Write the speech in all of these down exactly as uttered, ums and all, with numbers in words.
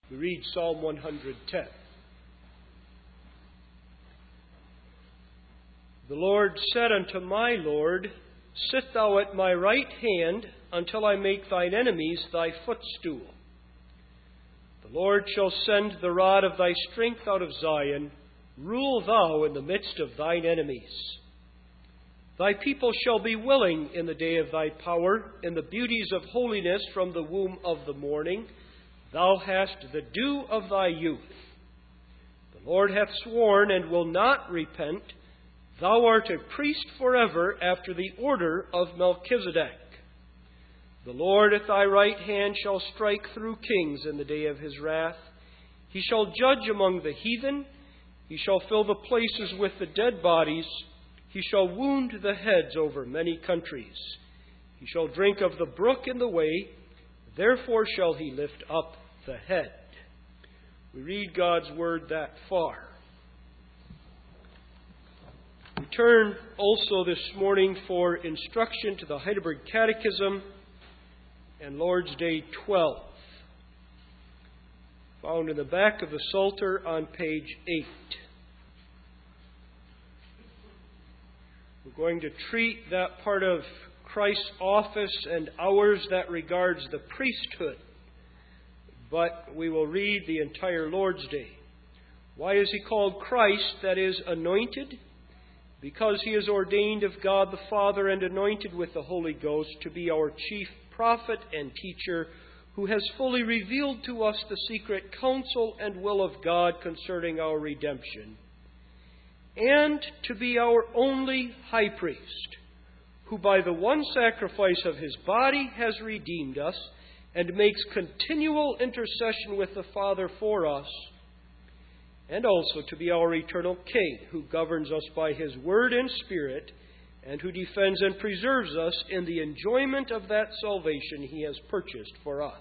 We read Psalm one ten. The Lord said unto my Lord, Sit thou at my right hand, until I make thine enemies thy footstool. The Lord shall send the rod of thy strength out of Zion. Rule thou in the midst of thine enemies. Thy people shall be willing in the day of thy power, in the beauties of holiness from the womb of the morning. Thou hast the dew of thy youth. The Lord hath sworn and will not repent. Thou art a priest forever after the order of Melchizedek. The Lord at thy right hand shall strike through kings in the day of his wrath. He shall judge among the heathen. He shall fill the places with the dead bodies. He shall wound the heads over many countries. He shall drink of the brook in the way. Therefore shall he lift up the head. We read God's word that far. We turn also this morning for instruction to the Heidelberg Catechism and Lord's Day twelve, found in the back of the Psalter on page eight. We're going to treat that part of Christ's office and ours that regards the priesthood, but we will read the entire Lord's Day. Why is he called Christ, that is, anointed? Because he is ordained of God the Father and anointed with the Holy Ghost to be our chief prophet and teacher, who has fully revealed to us the secret counsel and will of God concerning our redemption, and to be our only high priest, who by the one sacrifice of his body has redeemed us and makes continual intercession with the Father for us, and also to be our eternal King, who governs us by his word and spirit, and who defends and preserves us in the enjoyment of that salvation he has purchased for us.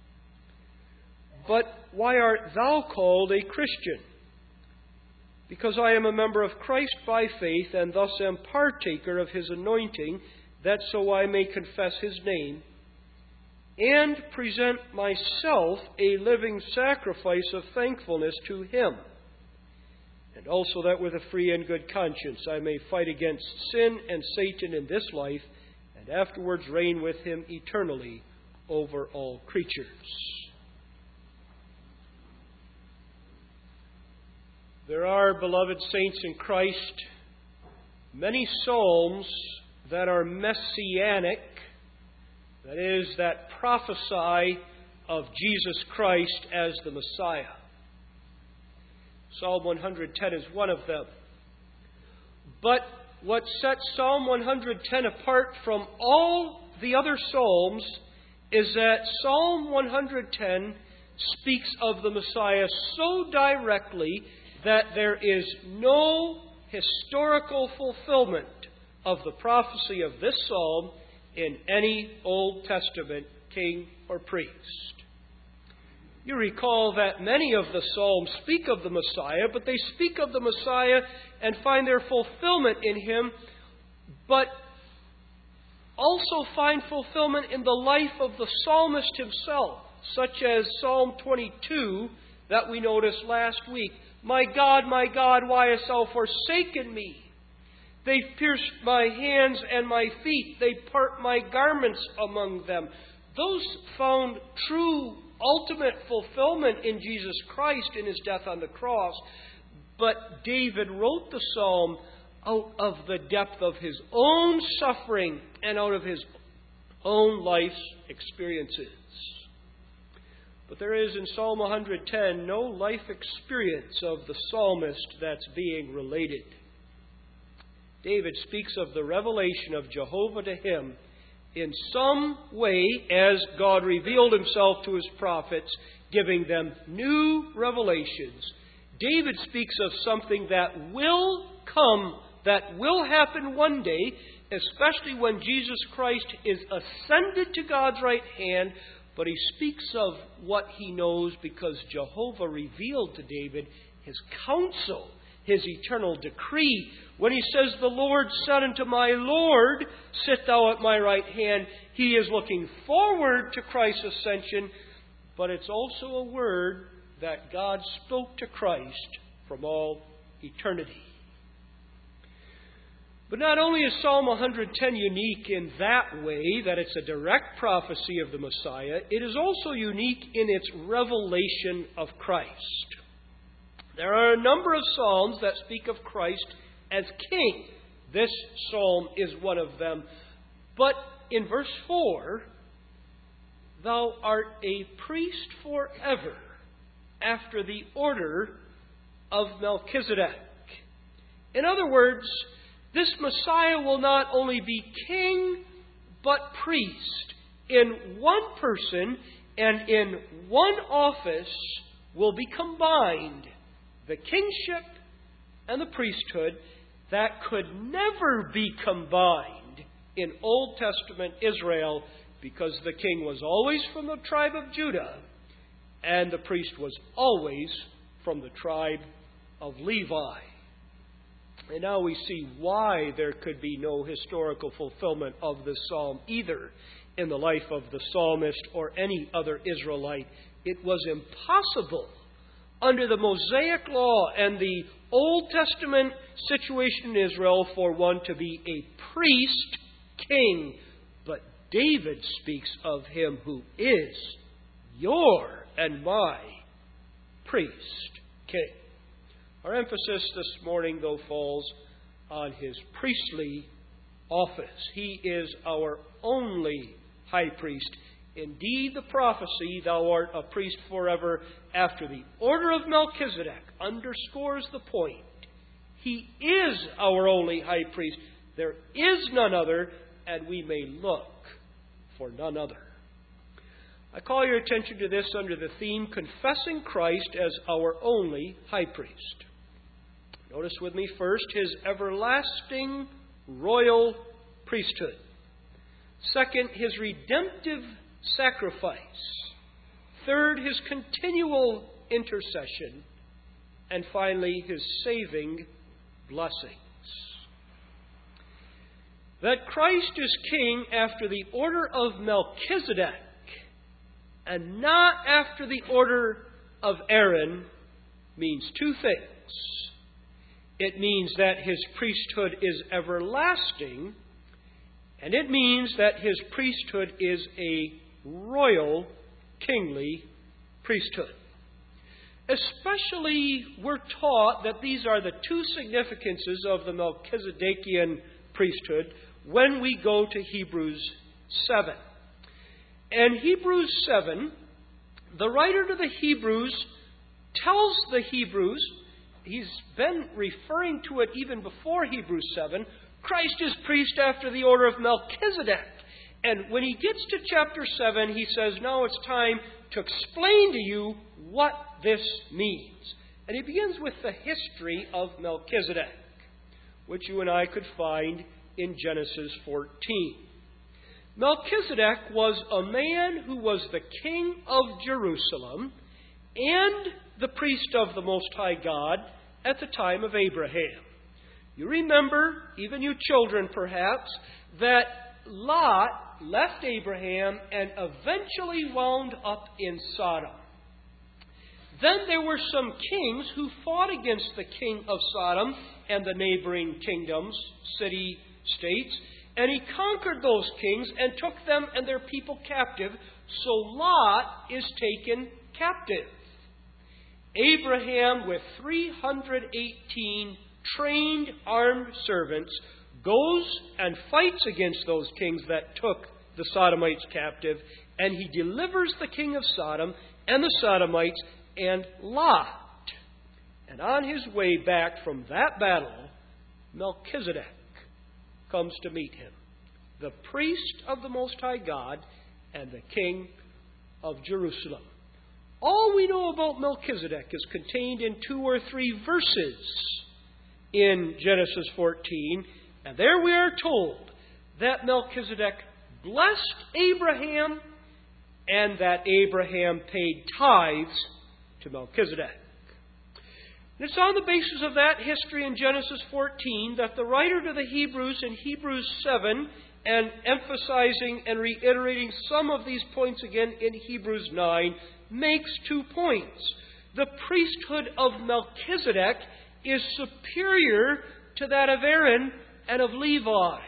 But why art thou called a Christian? Because I am a member of Christ by faith, and thus am partaker of his anointing, that so I may confess his name, and present myself a living sacrifice of thankfulness to him, and also that with a free and good conscience I may fight against sin and Satan in this life, and afterwards reign with him eternally over all creatures. There are, beloved saints in Christ, many psalms that are messianic, that is, that prophesy of Jesus Christ as the Messiah. Psalm one ten is one of them. But what sets Psalm one ten apart from all the other psalms is that Psalm one ten speaks of the Messiah so directly that there is no historical fulfillment of the prophecy of this psalm in any Old Testament king or priest. You recall that many of the Psalms speak of the Messiah, but they speak of the Messiah and find their fulfillment in him, but also find fulfillment in the life of the psalmist himself, such as Psalm twenty-two that we noticed last week. My God, my God, why hast thou forsaken me? They pierced my hands and my feet. They part my garments among them. Those found true ultimate fulfillment in Jesus Christ in his death on the cross. But David wrote the psalm out of the depth of his own suffering and out of his own life's experiences. But there is in Psalm one ten no life experience of the psalmist that's being related. David speaks of the revelation of Jehovah to him in some way as God revealed himself to his prophets, giving them new revelations. David speaks of something that will come, that will happen one day, especially when Jesus Christ is ascended to God's right hand. But he speaks of what he knows because Jehovah revealed to David his counsel, his eternal decree. When he says, the Lord said unto my Lord, sit thou at my right hand, he is looking forward to Christ's ascension, but it's also a word that God spoke to Christ from all eternity. But not only is Psalm one hundred ten unique in that way, that it's a direct prophecy of the Messiah, it is also unique in its revelation of Christ. There are a number of psalms that speak of Christ as King. This psalm is one of them. But in verse four, thou art a priest forever after the order of Melchizedek. In other words, this Messiah will not only be king, but priest. In one person and in one office will be combined the kingship and the priesthood that could never be combined in Old Testament Israel, because the king was always from the tribe of Judah and the priest was always from the tribe of Levi. And now we see why there could be no historical fulfillment of this psalm either in the life of the psalmist or any other Israelite. It was impossible under the Mosaic law and the Old Testament situation in Israel for one to be a priest king. But David speaks of him who is your and my priest king. Our emphasis this morning, though, falls on his priestly office. He is our only high priest. Indeed, the prophecy, thou art a priest forever after the order of Melchizedek, underscores the point. He is our only high priest. There is none other, and we may look for none other. I call your attention to this under the theme, confessing Christ as our only high priest. Notice with me first his everlasting royal priesthood. Second, his redemptive sacrifice. Third, his continual intercession. And finally, his saving blessings. That Christ is king after the order of Melchizedek and not after the order of Aaron means two things. It means that his priesthood is everlasting, and it means that his priesthood is a royal, kingly priesthood. Especially, we're taught that these are the two significances of the Melchizedekian priesthood when we go to Hebrews seven. And Hebrews seven, the writer to the Hebrews tells the Hebrews, he's been referring to it even before Hebrews seven, Christ is priest after the order of Melchizedek. And when he gets to chapter seven, he says, now it's time to explain to you what this means. And he begins with the history of Melchizedek, which you and I could find in Genesis fourteen. Melchizedek was a man who was the king of Jerusalem and the priest of the Most High God at the time of Abraham. You remember, even you children perhaps, that Lot left Abraham and eventually wound up in Sodom. Then there were some kings who fought against the king of Sodom and the neighboring kingdoms, city-states, and he conquered those kings and took them and their people captive, so Lot is taken captive. Abraham, with three hundred eighteen trained armed servants, goes and fights against those kings that took the Sodomites captive, and he delivers the king of Sodom and the Sodomites and Lot. And on his way back from that battle, Melchizedek comes to meet him, the priest of the Most High God and the king of Jerusalem. All we know about Melchizedek is contained in two or three verses in Genesis fourteen, and there we are told that Melchizedek blessed Abraham and that Abraham paid tithes to Melchizedek. And it's on the basis of that history in Genesis fourteen that the writer to the Hebrews in Hebrews seven, and emphasizing and reiterating some of these points again in Hebrews nine, makes two points. The priesthood of Melchizedek is superior to that of Aaron and of Levi.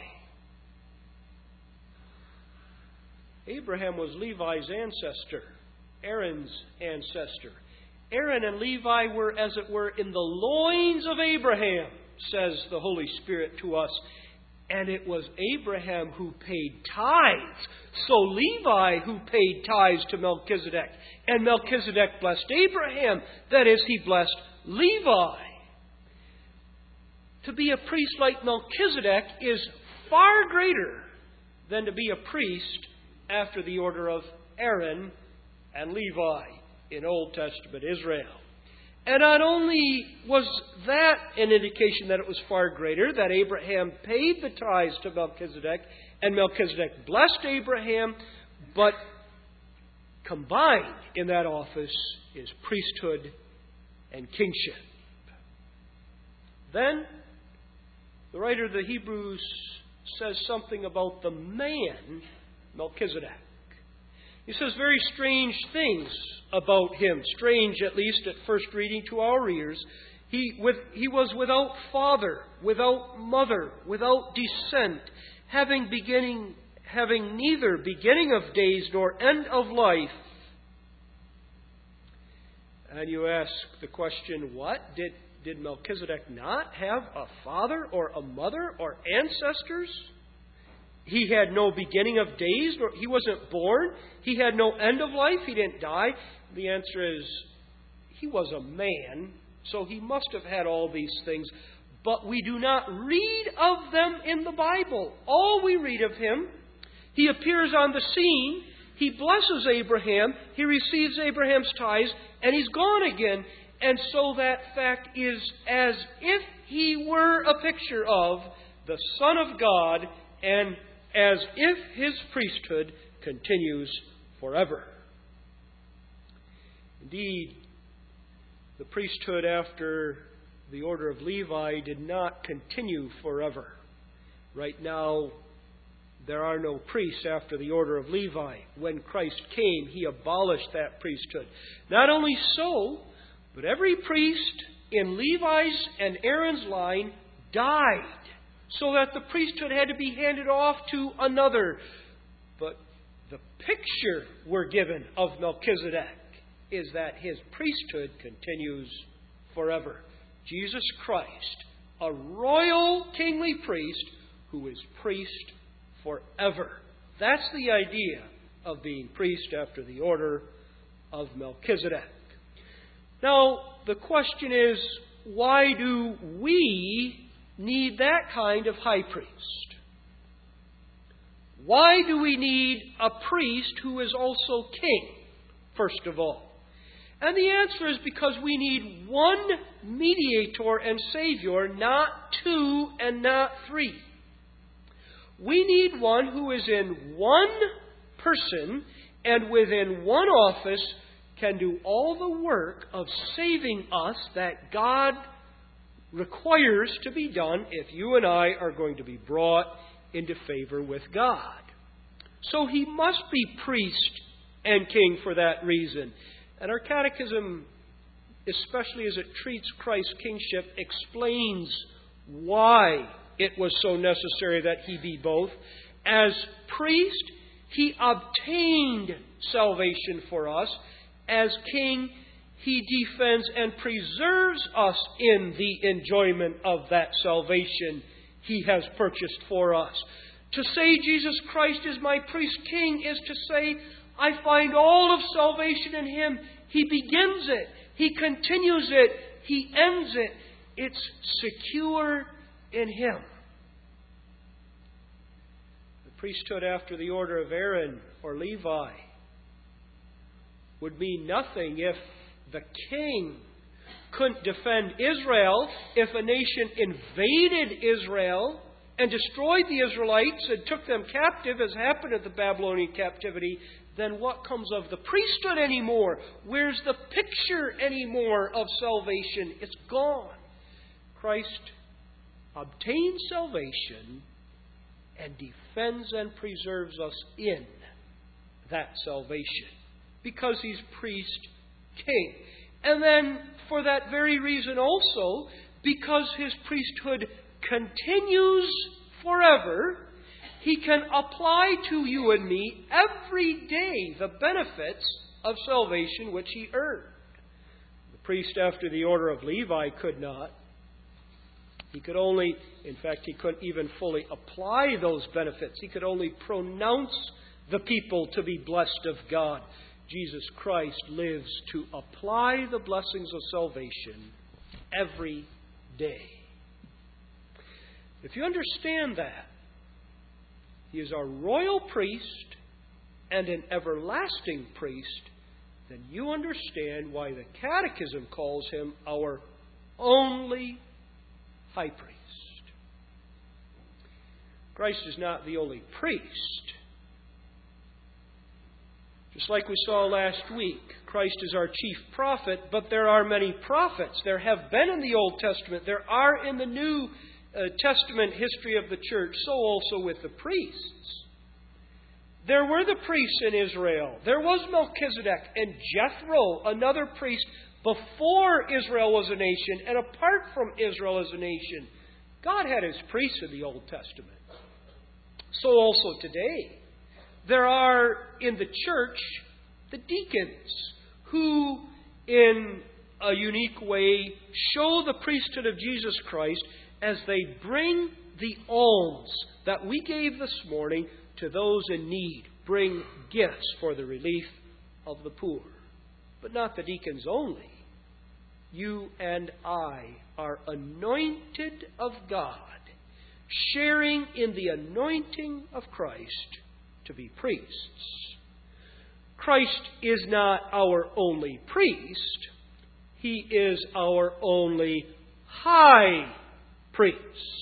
Abraham was Levi's ancestor, Aaron's ancestor. Aaron and Levi were, as it were, in the loins of Abraham, says the Holy Spirit to us. And it was Abraham who paid tithes. So Levi who paid tithes to Melchizedek. And Melchizedek blessed Abraham. That is, he blessed Levi. To be a priest like Melchizedek is far greater than to be a priest after the order of Aaron and Levi in Old Testament Israel. And not only was that an indication that it was far greater, that Abraham paid the tithes to Melchizedek, and Melchizedek blessed Abraham, but combined in that office is priesthood and kingship. Then, the writer of the Hebrews says something about the man Melchizedek. He says very strange things about him. Strange, at least at first reading to our ears. He, with, he was without father, without mother, without descent, having beginning, having neither beginning of days nor end of life. And you ask the question, what? Did, did Melchizedek not have a father or a mother or ancestors? He had no beginning of days, nor he wasn't born. He had no end of life. He didn't die. The answer is, he was a man, so he must have had all these things. But we do not read of them in the Bible. All we read of him, he appears on the scene, he blesses Abraham, he receives Abraham's tithes, and he's gone again. And so that fact is as if he were a picture of the Son of God, and as if his priesthood continues forever. Indeed, the priesthood after the order of Levi did not continue forever. Right now, there are no priests after the order of Levi. When Christ came, he abolished that priesthood. Not only so, but every priest in Levi's and Aaron's line died, so that the priesthood had to be handed off to another. But the picture we're given of Melchizedek is that his priesthood continues forever. Jesus Christ, a royal kingly priest who is priest forever. That's the idea of being priest after the order of Melchizedek. Now, the question is, why do we need that kind of high priest? Why do we need a priest who is also king, first of all? And the answer is because we need one mediator and Savior, not two and not three. We need one who is in one person and within one office can do all the work of saving us that God requires to be done if you and I are going to be brought into favor with God. So he must be priest and king for that reason. And our catechism, especially as it treats Christ's kingship, explains why it was so necessary that he be both. As priest, he obtained salvation for us. As king, he defends and preserves us in the enjoyment of that salvation he has purchased for us. To say Jesus Christ is my priest king is to say, I find all of salvation in him. He begins it. He continues it. He ends it. It's secure in him. The priesthood after the order of Aaron or Levi would mean nothing if the king couldn't defend Israel, if a nation invaded Israel and destroyed the Israelites and took them captive, as happened at the Babylonian captivity. Then what comes of the priesthood anymore? Where's the picture anymore of salvation? It's gone. Christ obtains salvation and defends and preserves us in that salvation. because He's priest king. And then, for that very reason also, because His priesthood continues forever, He can apply to you and me every day the benefits of salvation which He earned. The priest after the order of Levi could not. He could only, in fact, he couldn't even fully apply those benefits. He could only pronounce the people to be blessed of God. Jesus Christ lives to apply the blessings of salvation every day. If you understand that, He is our royal priest and an everlasting priest, then you understand why the Catechism calls Him our only high priest. Christ is not the only priest. Just like we saw last week, Christ is our chief prophet, but there are many prophets. There have been in the Old Testament. There are in the New uh, Testament history of the church. So also with the priests. There were the priests in Israel. There was Melchizedek and Jethro, another priest, before Israel was a nation and apart from Israel as a nation. God had His priests in the Old Testament. So also today. There are in the church the deacons who, in a unique way, show the priesthood of Jesus Christ as they bring the alms that we gave this morning to those in need. Bring gifts for the relief of the poor. But not the deacons only. You and I are anointed of God, sharing in the anointing of Christ to be priests. Christ is not our only priest. He is our only high priest.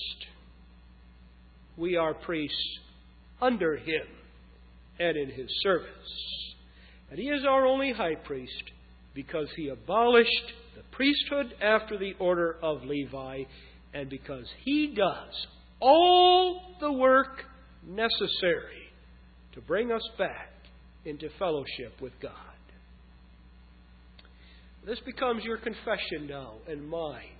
We are priests under Him and in His service. And He is our only high priest because He abolished the priesthood after the order of Levi and because He does all the work necessary to bring us back into fellowship with God. This becomes your confession now and mine.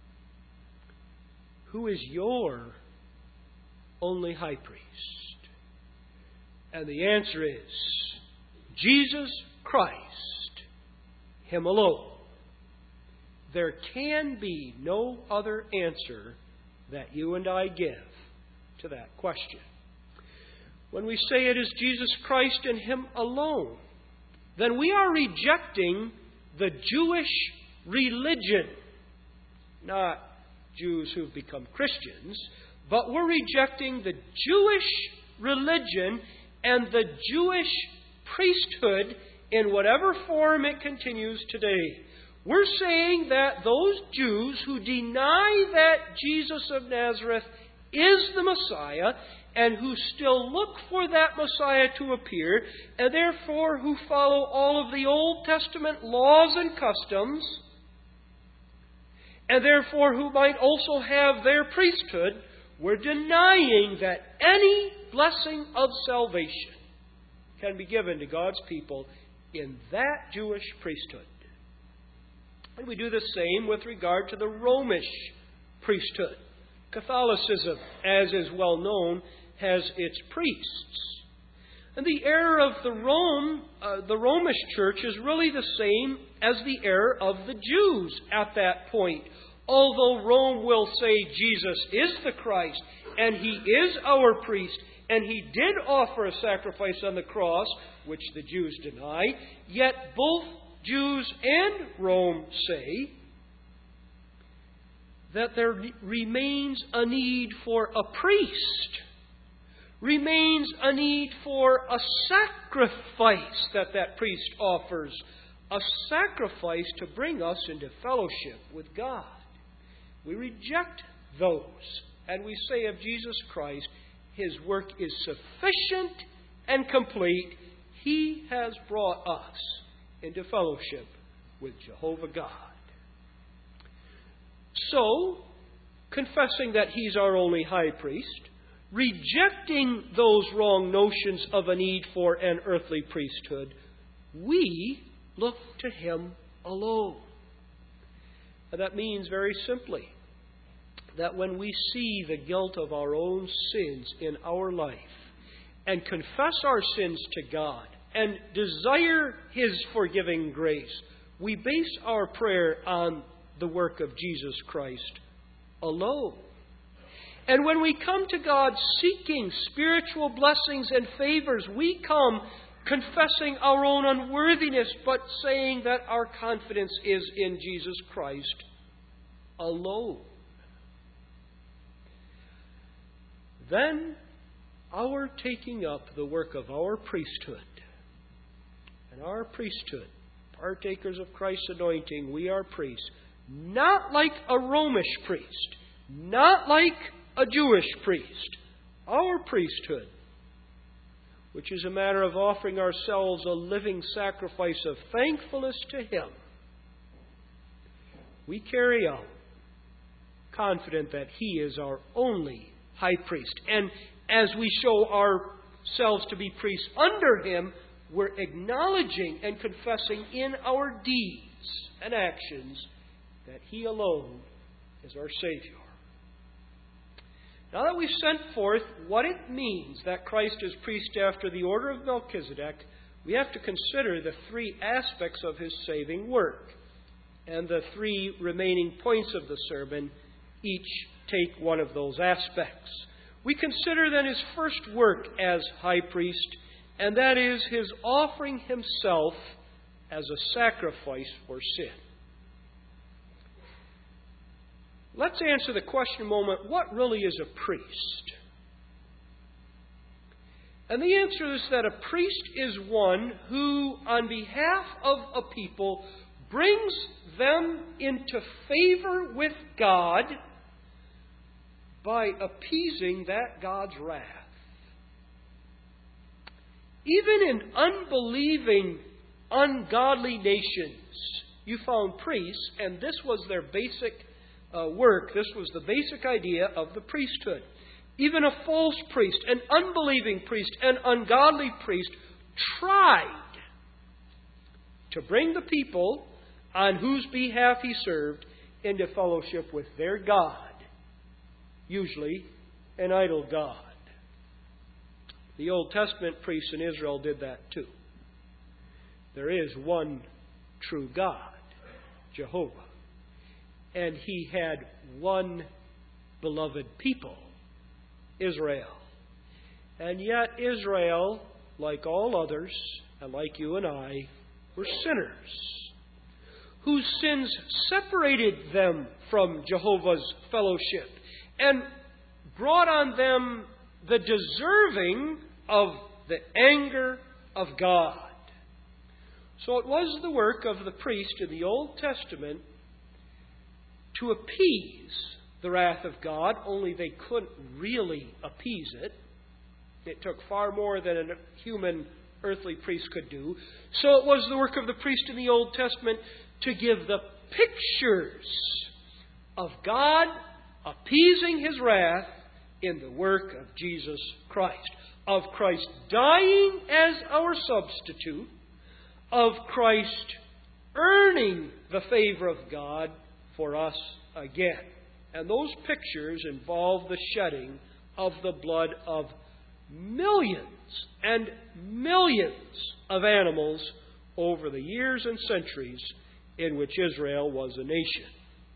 Who is your only high priest? And the answer is Jesus Christ, Him alone. There can be no other answer that you and I give to that question. When we say it is Jesus Christ and Him alone, then we are rejecting the Jewish religion. Not Jews who've become Christians, but we're rejecting the Jewish religion and the Jewish priesthood in whatever form it continues today. We're saying that those Jews who deny that Jesus of Nazareth is the Messiah and who still look for that Messiah to appear, and therefore who follow all of the Old Testament laws and customs, and therefore who might also have their priesthood, we're denying that any blessing of salvation can be given to God's people in that Jewish priesthood. And we do the same with regard to the Romish priesthood. Catholicism, as is well known, has its priests. And the error of the Rome, uh, the Romish church is really the same as the error of the Jews at that point. Although Rome will say Jesus is the Christ, and He is our priest, and He did offer a sacrifice on the cross, which the Jews deny, yet both Jews and Rome say that there remains a need for a priest, remains a need for a sacrifice that that priest offers, a sacrifice to bring us into fellowship with God. We reject those, and we say of Jesus Christ, His work is sufficient and complete. He has brought us into fellowship with Jehovah God. So, confessing that He's our only high priest, rejecting those wrong notions of a need for an earthly priesthood, we look to Him alone. And that means very simply that when we see the guilt of our own sins in our life and confess our sins to God and desire His forgiving grace, we base our prayer on the work of Jesus Christ alone. And when we come to God seeking spiritual blessings and favors, we come confessing our own unworthiness, but saying that our confidence is in Jesus Christ alone. Then our taking up the work of our priesthood, and our priesthood, partakers of Christ's anointing, we are priests, not like a Romish priest, not like a Jewish priest. Our priesthood, which is a matter of offering ourselves a living sacrifice of thankfulness to Him, we carry out, confident that He is our only high priest. And as we show ourselves to be priests under Him, we're acknowledging and confessing in our deeds and actions that He alone is our Savior. Now that we've sent forth what it means that Christ is priest after the order of Melchizedek, we have to consider the three aspects of His saving work. And the three remaining points of the sermon each take one of those aspects. We consider then His first work as high priest, and that is His offering Himself as a sacrifice for sin. Let's answer the question in a moment, what really is a priest? And the answer is that a priest is one who, on behalf of a people, brings them into favor with God by appeasing that God's wrath. Even in unbelieving, ungodly nations, you found priests, and this was their basic uh, work. This was the basic idea of the priesthood. Even a false priest, an unbelieving priest, an ungodly priest tried to bring the people on whose behalf he served into fellowship with their God, usually an idol god. The Old Testament priests in Israel did that too. There is one true God, Jehovah. And He had one beloved people, Israel. And yet Israel, like all others, and like you and I, were sinners, whose sins separated them from Jehovah's fellowship and brought on them the deserving of the anger of God. So it was the work of the priest in the Old Testament to appease the wrath of God, only they couldn't really appease it. It took far more than a human earthly priest could do. So it was the work of the priest in the Old Testament to give the pictures of God appeasing His wrath in the work of Jesus Christ. Of Christ dying as our substitute. Of Christ earning the favor of God for us again. And those pictures involve the shedding of the blood of millions and millions of animals over the years and centuries in which Israel was a nation.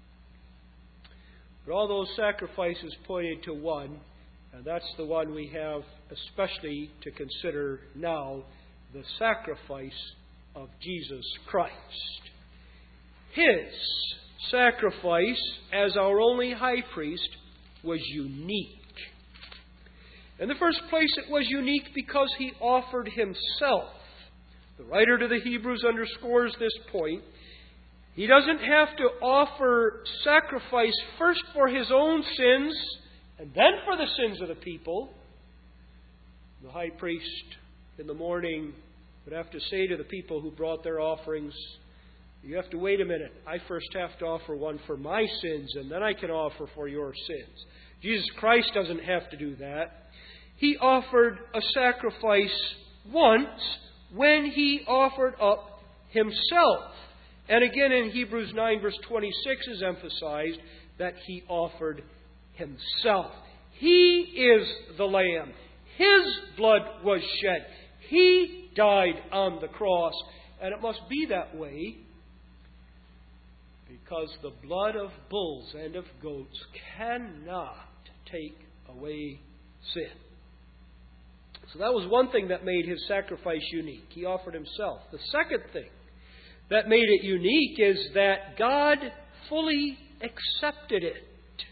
But all those sacrifices pointed to one, and that's the one we have especially to consider now, the sacrifice of Jesus Christ. His sacrifice as our only high priest was unique. In the first place, it was unique because He offered Himself. The writer to the Hebrews underscores this point. He doesn't have to offer sacrifice first for His own sins and then for the sins of the people. The high priest in the morning would have to say to the people who brought their offerings, you have to wait a minute. I first have to offer one for my sins, and then I can offer for your sins. Jesus Christ doesn't have to do that. He offered a sacrifice once when He offered up Himself. And again in Hebrews nine verse twenty-six is emphasized that He offered Himself. He is the Lamb. His blood was shed. He died on the cross. And it must be that way because the blood of bulls and of goats cannot take away sin. So that was one thing that made His sacrifice unique. He offered Himself. The second thing that made it unique is that God fully accepted it.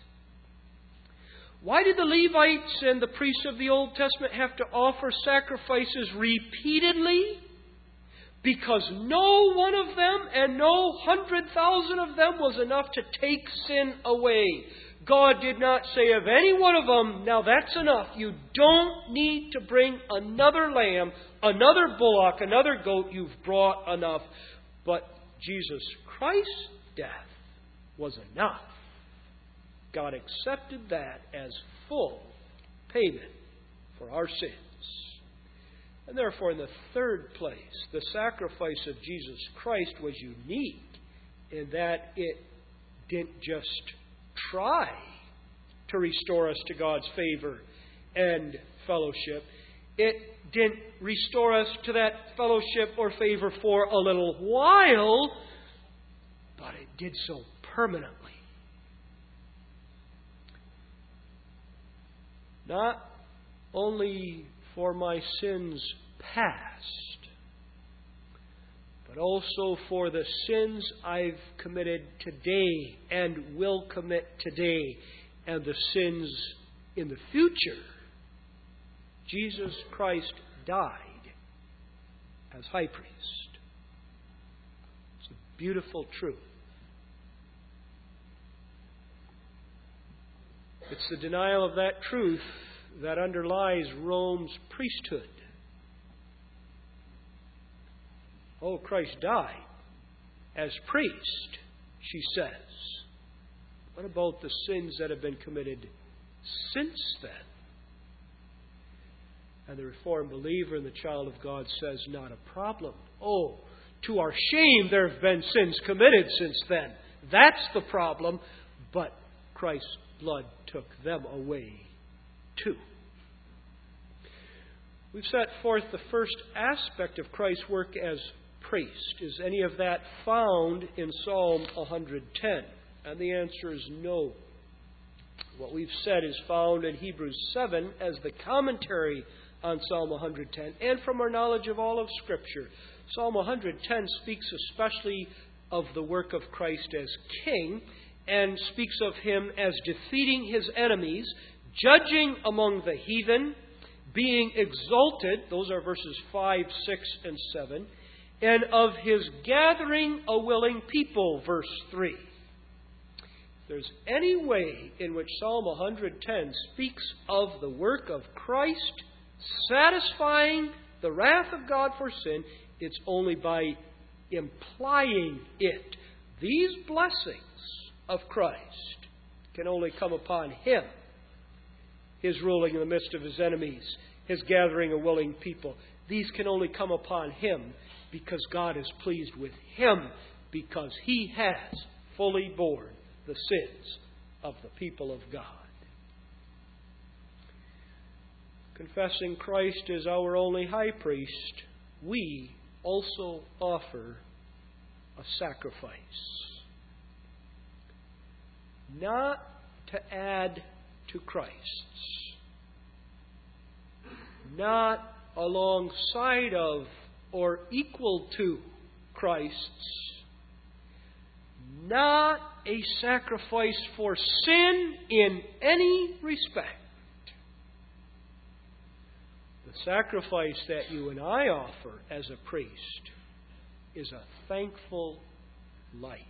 Why did the Levites and the priests of the Old Testament have to offer sacrifices repeatedly? Because no one of them and no hundred thousand of them was enough to take sin away. God did not say of any one of them, now that's enough. You don't need to bring another lamb, another bullock, another goat. You've brought enough. But Jesus Christ's death was enough. God accepted that as full payment for our sins. And therefore, in the third place, the sacrifice of Jesus Christ was unique in that it didn't just try to restore us to God's favor and fellowship. It didn't restore us to that fellowship or favor for a little while, but it did so permanently. Not only for my sins past, but also for the sins I've committed today and will commit today, and the sins in the future. Jesus Christ died as high priest. It's a beautiful truth. It's the denial of that truth that underlies Rome's priesthood. Oh, Christ died as priest, she says. What about the sins that have been committed since then? And the Reformed believer and the child of God says, not a problem. Oh, to our shame there have been sins committed since then. That's the problem. But Christ's blood took them away too. We've set forth the first aspect of Christ's work as priest. Is any of that found in Psalm one ten? And the answer is no. What we've said is found in Hebrews seven as the commentary on Psalm one ten, and from our knowledge of all of Scripture. Psalm one ten speaks especially of the work of Christ as king, and speaks of Him as defeating His enemies, judging among the heathen, being exalted, those are verses five, six, and seven, and of His gathering a willing people, verse three. If there's any way in which Psalm one ten speaks of the work of Christ satisfying the wrath of God for sin, it's only by implying it. These blessings of Christ can only come upon Him. His ruling in the midst of His enemies, His gathering a willing people. These can only come upon Him because God is pleased with Him, because He has fully borne the sins of the people of God. Confessing Christ as our only high priest, we also offer a sacrifice. Not to add to Christ's, not alongside of or equal to Christ's, not a sacrifice for sin in any respect. The sacrifice that you and I offer as a priest is a thankful life.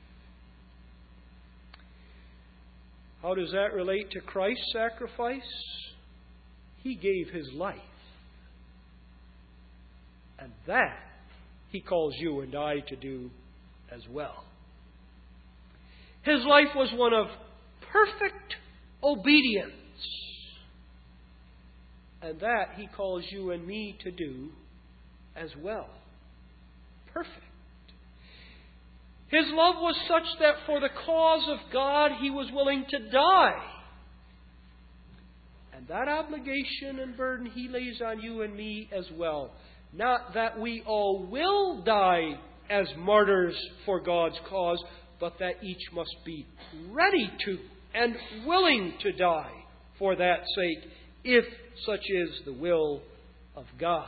How does that relate to Christ's sacrifice? He gave His life. And that He calls you and I to do as well. His life was one of perfect obedience. And that He calls you and me to do as well. Perfect. His love was such that for the cause of God He was willing to die. And that obligation and burden He lays on you and me as well. Not that we all will die as martyrs for God's cause, but that each must be ready to and willing to die for that sake, if such is the will of God.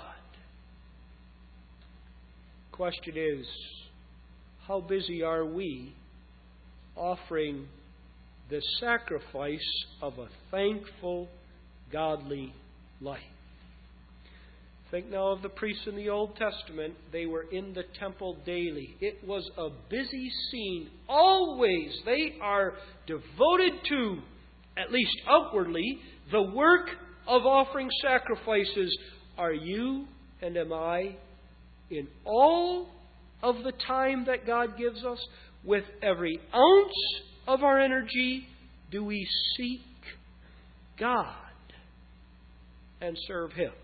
The question is, how busy are we offering the sacrifice of a thankful, godly life? Think now of the priests in the Old Testament. They were in the temple daily. It was a busy scene. Always they are devoted to, at least outwardly, the work of offering sacrifices. Are you and am I, in all of the time that God gives us, with every ounce of our energy, do we seek God and serve Him?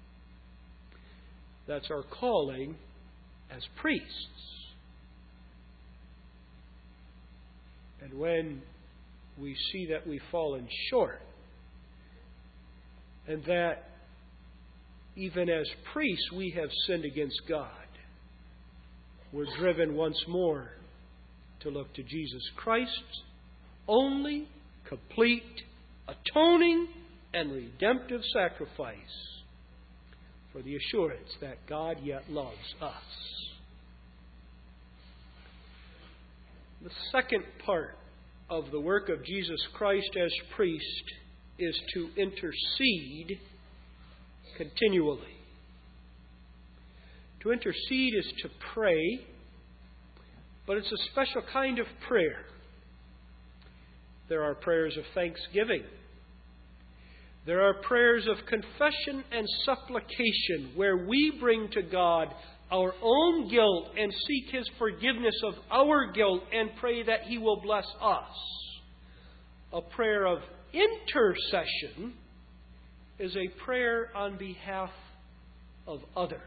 That's our calling as priests. And when we see that we've fallen short, and that even as priests we have sinned against God, we're driven once more to look to Jesus Christ's only complete, atoning, and redemptive sacrifice for the assurance that God yet loves us. The second part of the work of Jesus Christ as priest is to intercede continually. To intercede is to pray, but it's a special kind of prayer. There are prayers of thanksgiving. There are prayers of confession and supplication where we bring to God our own guilt and seek His forgiveness of our guilt and pray that He will bless us. A prayer of intercession is a prayer on behalf of others.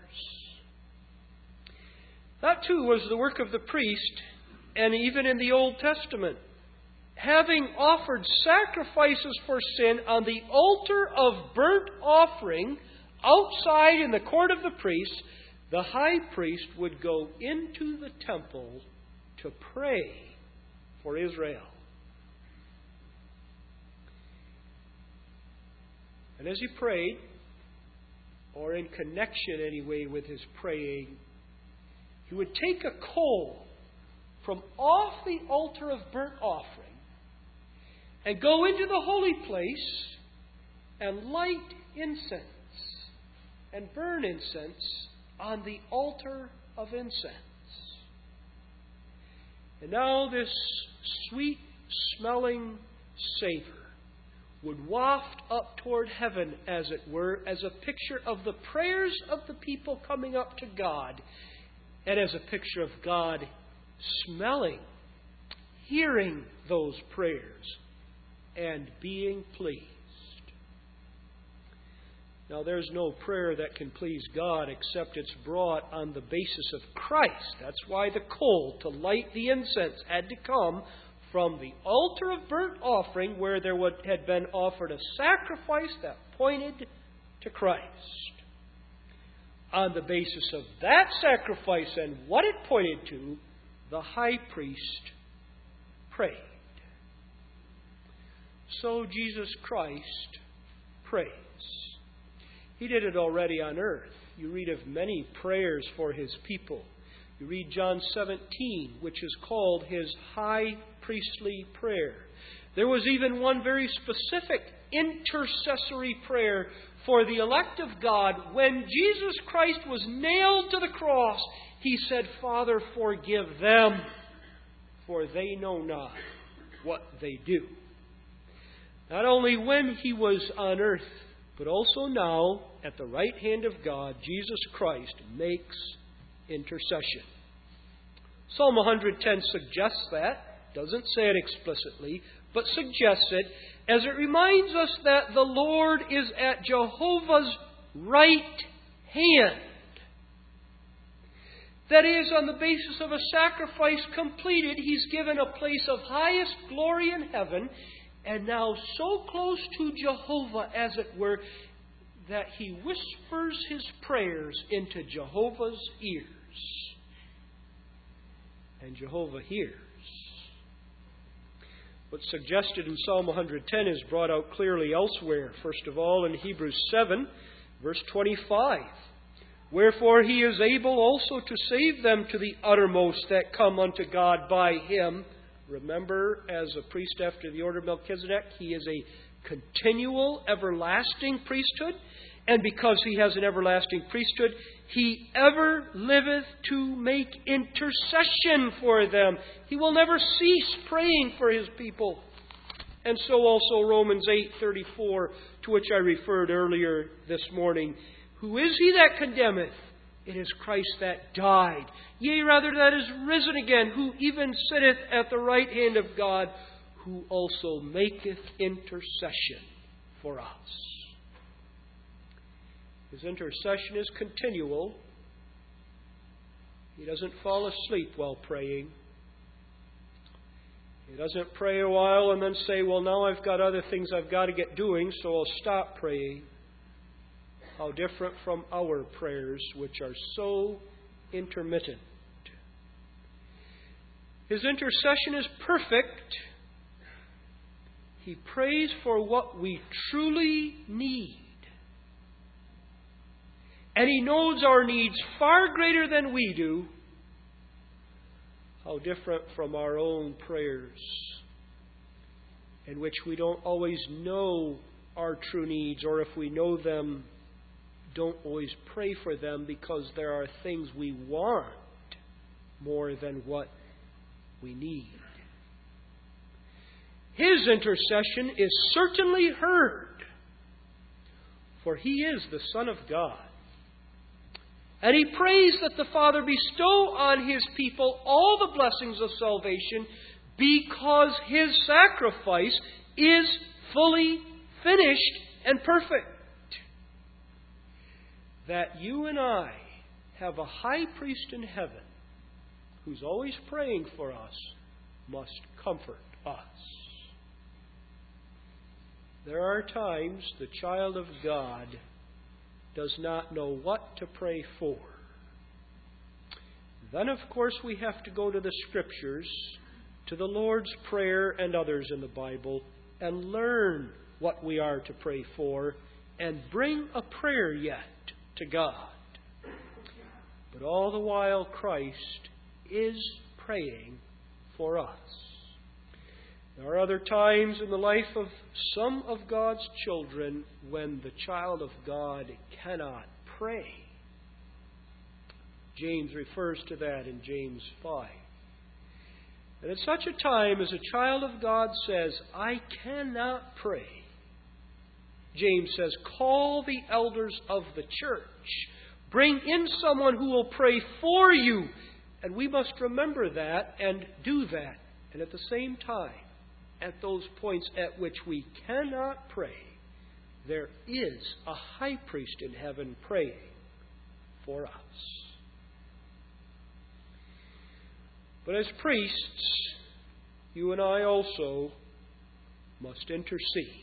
That too was the work of the priest, and even in the Old Testament. Having offered sacrifices for sin on the altar of burnt offering outside in the court of the priests, the high priest would go into the temple to pray for Israel. And as he prayed, or in connection anyway with his praying, he would take a coal from off the altar of burnt offering and go into the holy place and light incense and burn incense on the altar of incense. And now this sweet-smelling savor would waft up toward heaven, as it were, as a picture of the prayers of the people coming up to God, and as a picture of God smelling, hearing those prayers, and being pleased. Now, there's no prayer that can please God except it's brought on the basis of Christ. That's why the coal to light the incense had to come from the altar of burnt offering, where there would, had been offered a sacrifice that pointed to Christ. On the basis of that sacrifice and what it pointed to, the high priest prayed. So Jesus Christ prays. He did it already on earth. You read of many prayers for His people. You read John seventeen, which is called His high priestly prayer. There was even one very specific intercessory prayer for the elect of God. When Jesus Christ was nailed to the cross, He said, "Father, forgive them, for they know not what they do." Not only when He was on earth, but also now, at the right hand of God, Jesus Christ makes intercession. Psalm one ten suggests that. Doesn't say it explicitly, but suggests it, as it reminds us that the Lord is at Jehovah's right hand, That is, on the basis of a sacrifice completed, He's given a place of highest glory in heaven, and now so close to Jehovah, as it were, that He whispers His prayers into Jehovah's ears. And Jehovah hears. What's suggested in Psalm one hundred ten is brought out clearly elsewhere. First of all, in Hebrews seven, verse twenty-five. Wherefore He is able also to save them to the uttermost that come unto God by Him. Remember, as a priest after the order of Melchizedek, He is a continual, everlasting priesthood. And because He has an everlasting priesthood, He ever liveth to make intercession for them. He will never cease praying for His people. And so also Romans eight thirty-four, to which I referred earlier this morning. Who is He that condemneth? It is Christ that died. Yea, rather, that is risen again, who even sitteth at the right hand of God, who also maketh intercession for us. His intercession is continual. He doesn't fall asleep while praying. He doesn't pray a while and then say, well, now I've got other things I've got to get doing, so I'll stop praying. How different from our prayers, which are so intermittent. His intercession is perfect. He prays for what we truly need. And He knows our needs far greater than we do. How different from our own prayers, in which we don't always know our true needs, or if we know them, don't always pray for them because there are things we want more than what we need. His intercession is certainly heard, for He is the Son of God. And He prays that the Father bestow on His people all the blessings of salvation, because His sacrifice is fully finished and perfect. That you and I have a high priest in heaven who's always praying for us must comfort us. There are times the child of God does not know what to pray for. Then, of course, we have to go to the Scriptures, to the Lord's Prayer and others in the Bible, and learn what we are to pray for, and bring a prayer yet to God. But all the while, Christ is praying for us. There are other times in the life of some of God's children when the child of God cannot pray. James refers to that in James five. And at such a time as a child of God says, I cannot pray, James says, call the elders of the church. Bring in someone who will pray for you. And we must remember that and do that. And at the same time, at those points at which we cannot pray, there is a high priest in heaven praying for us. But as priests, you and I also must intercede.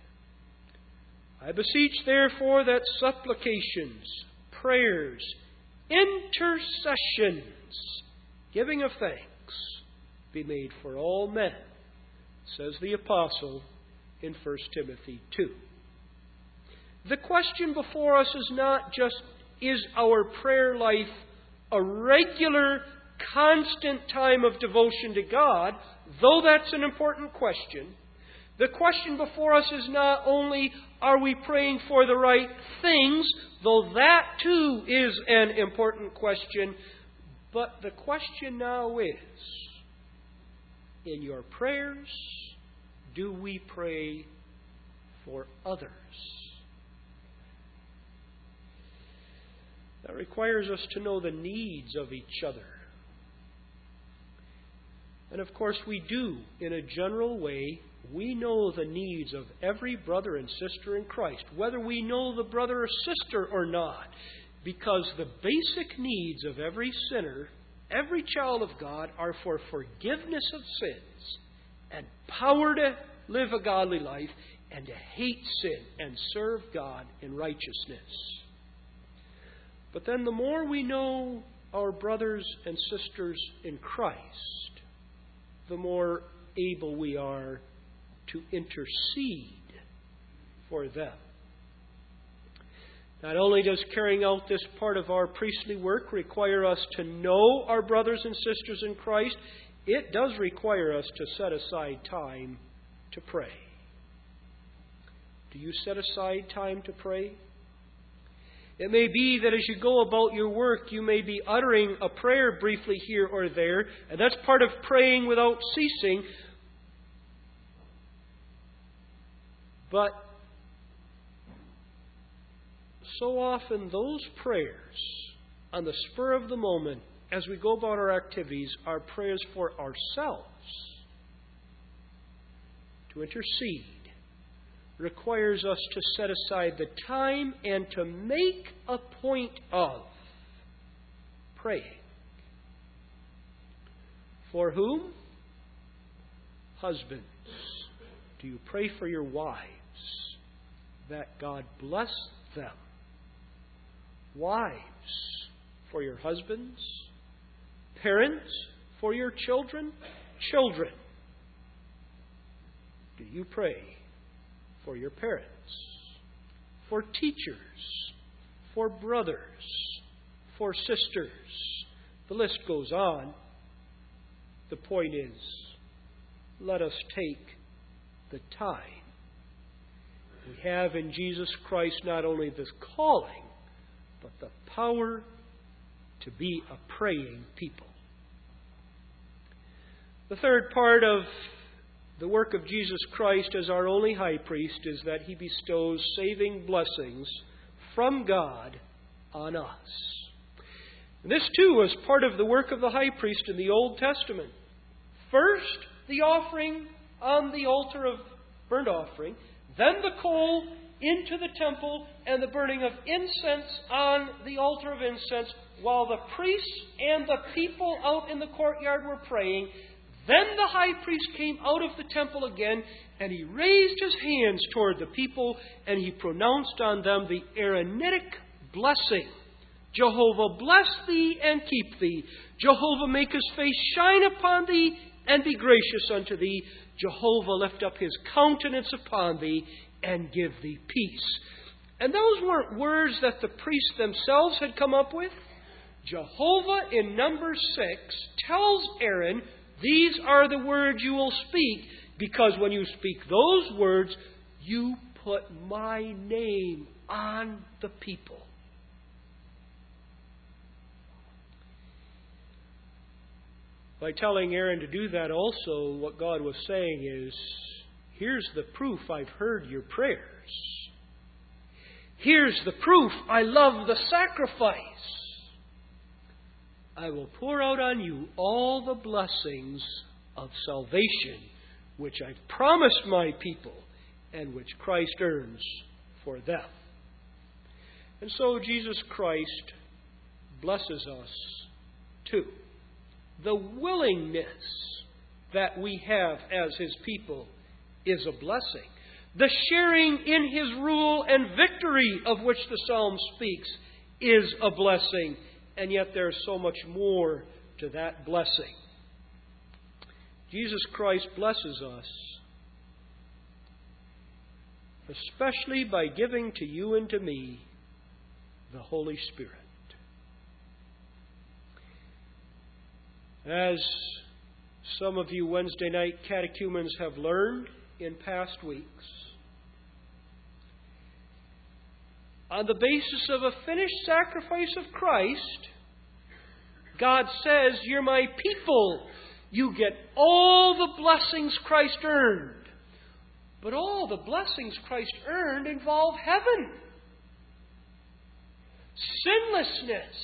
I beseech, therefore, that supplications, prayers, intercessions, giving of thanks, be made for all men, says the Apostle in First Timothy two. The question before us is not just, is our prayer life a regular, constant time of devotion to God, though that's an important question. The question before us is not only, are we praying for the right things, though that too is an important question, but the question now is, in your prayers, do we pray for others? That requires us to know the needs of each other. And of course we do, in a general way. We know the needs of every brother and sister in Christ, whether we know the brother or sister or not. Because the basic needs of every sinner, every child of God, are for forgiveness of sins and power to live a godly life and to hate sin and serve God in righteousness. But then the more we know our brothers and sisters in Christ, the more able we are to intercede for them. Not only does carrying out this part of our priestly work require us to know our brothers and sisters in Christ, it does require us to set aside time to pray. Do you set aside time to pray? It may be that as you go about your work, you may be uttering a prayer briefly here or there, and that's part of praying without ceasing. But so often those prayers, on the spur of the moment, as we go about our activities, are prayers for ourselves. To intercede requires us to set aside the time and to make a point of praying. For whom? Husbands. Do you pray for your wives that God bless them? Wives, for your husbands. Parents, for your children. Children, do you pray for your parents? For teachers, for brothers, for sisters. The list goes on. The point is, let us take the time. We have in Jesus Christ not only this calling, but the power to be a praying people. The third part of the work of Jesus Christ as our only high priest is that He bestows saving blessings from God on us. And this too was part of the work of the high priest in the Old Testament. First, the offering on the altar of burnt offering, then the coal into the temple and the burning of incense on the altar of incense while the priests and the people out in the courtyard were praying. Then the high priest came out of the temple again, and he raised his hands toward the people, and he pronounced on them the Aaronitic blessing. Jehovah bless thee and keep thee. Jehovah make his face shine upon thee and be gracious unto thee. Jehovah lift up his countenance upon thee and give thee peace. And those weren't words that the priests themselves had come up with. Jehovah in Numbers six tells Aaron, these are the words you will speak, because when you speak those words, you put my name on the people. By telling Aaron to do that also, what God was saying is, here's the proof I've heard your prayers. Here's the proof I love the sacrifice. I will pour out on you all the blessings of salvation, which I've promised my people, and which Christ earns for them. And so Jesus Christ blesses us too. The willingness that we have as His people is a blessing. The sharing in His rule and victory of which the Psalm speaks is a blessing. And yet there's so much more to that blessing. Jesus Christ blesses us, especially by giving to you and to me the Holy Spirit. As some of you Wednesday night catechumens have learned in past weeks, on the basis of a finished sacrifice of Christ, God says, you're my people. You get all the blessings Christ earned. But all the blessings Christ earned involve heaven. Sinlessness.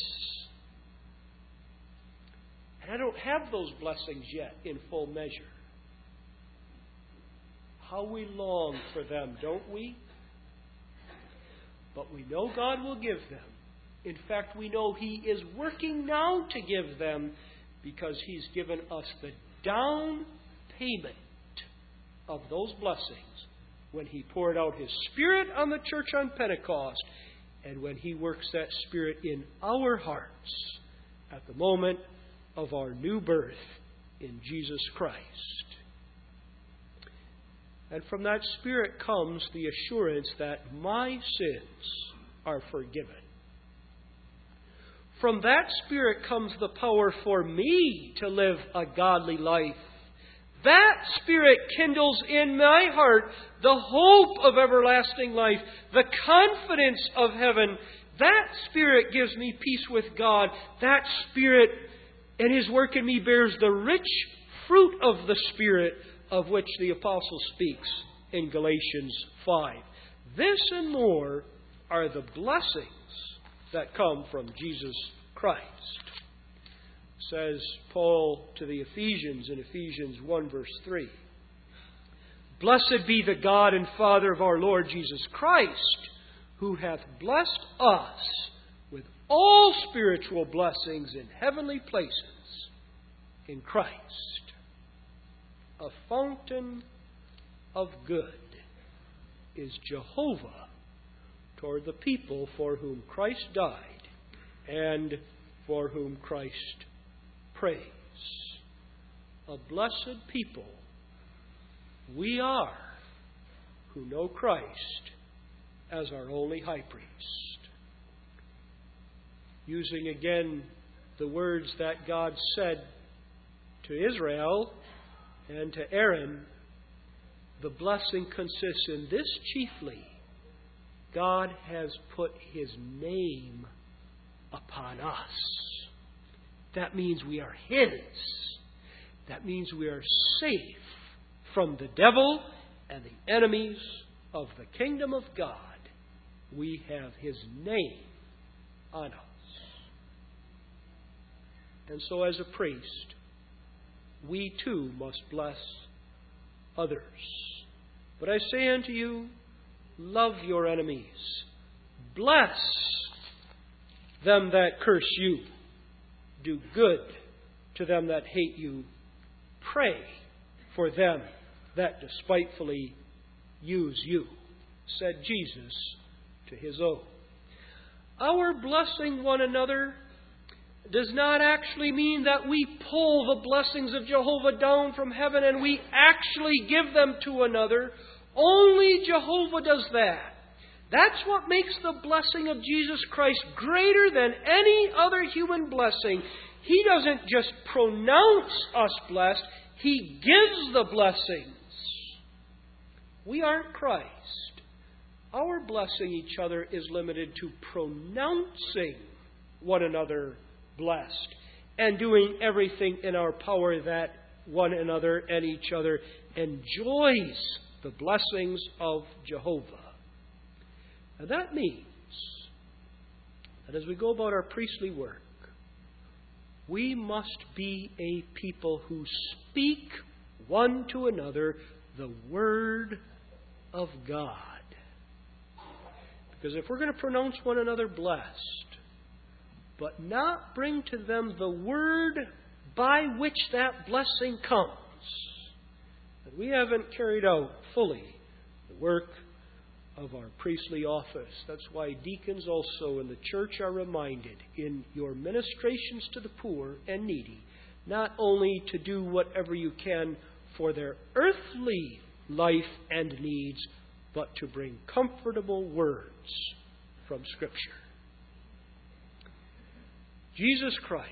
And I don't have those blessings yet in full measure. How we long for them, don't we? But we know God will give them In fact, we know He is working now to give them, because He's given us the down payment of those blessings when He poured out His Spirit on the church on Pentecost, and when He works that Spirit in our hearts at the moment of our new birth in Jesus Christ. And from that Spirit comes the assurance that my sins are forgiven. From that Spirit comes the power for me to live a godly life. That Spirit kindles in my heart the hope of everlasting life, the confidence of heaven. That Spirit gives me peace with God. That Spirit and His work in me bears the rich fruit of the Spirit, of which the Apostle speaks in Galatians five. This and more are the blessings that come from Jesus Christ. Says Paul to the Ephesians in Ephesians one verse three. Blessed be the God and Father of our Lord Jesus Christ, who hath blessed us with all spiritual blessings in heavenly places in Christ. A fountain of good is Jehovah toward the people for whom Christ died and for whom Christ prays. A blessed people we are who know Christ as our only high priest. Using again the words that God said to Israel and to Aaron, the blessing consists in this chiefly: God has put His name upon us. That means we are His. That means we are safe from the devil and the enemies of the kingdom of God. We have His name on us. And so as a priest, we too must bless others. But I say unto you, love your enemies. Bless them that curse you. Do good to them that hate you. Pray for them that despitefully use you, said Jesus to His own. Our blessing one another does not actually mean that we pull the blessings of Jehovah down from heaven and we actually give them to another. Only Jehovah does that. That's what makes the blessing of Jesus Christ greater than any other human blessing. He doesn't just pronounce us blessed, He gives the blessings. We aren't Christ. Our blessing each other is limited to pronouncing one another blessed and doing everything in our power that one another and each other enjoys the blessings of Jehovah. And that means that as we go about our priestly work, we must be a people who speak one to another the Word of God. Because if we're going to pronounce one another blessed, but not bring to them the word by which that blessing comes, then we haven't carried out fully the work of our priestly office. That's why deacons also in the church are reminded in your ministrations to the poor and needy, not only to do whatever you can for their earthly life and needs, but to bring comfortable words from Scripture. Jesus Christ,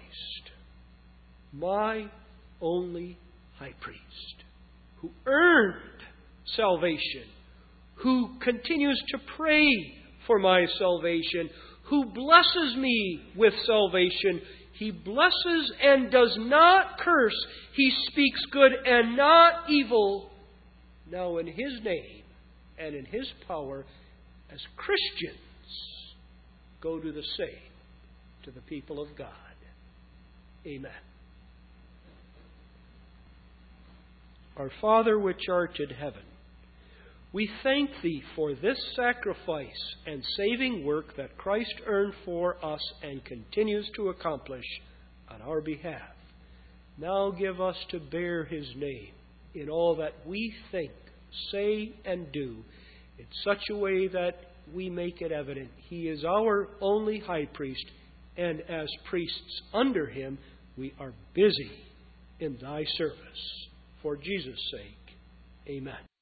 my only high priest, who earned salvation, who continues to pray for my salvation, who blesses me with salvation. He blesses and does not curse. He speaks good and not evil. Now in His name and in His power, as Christians, go do the same to the people of God. Amen. Our Father which art in heaven, We thank Thee for this sacrifice and saving work that Christ earned for us and continues to accomplish on our behalf. Now give us to bear His name in all that we think, say, and do, in such a way that we make it evident He is our only high priest, and as priests under Him, we are busy in Thy service. For Jesus' sake, amen.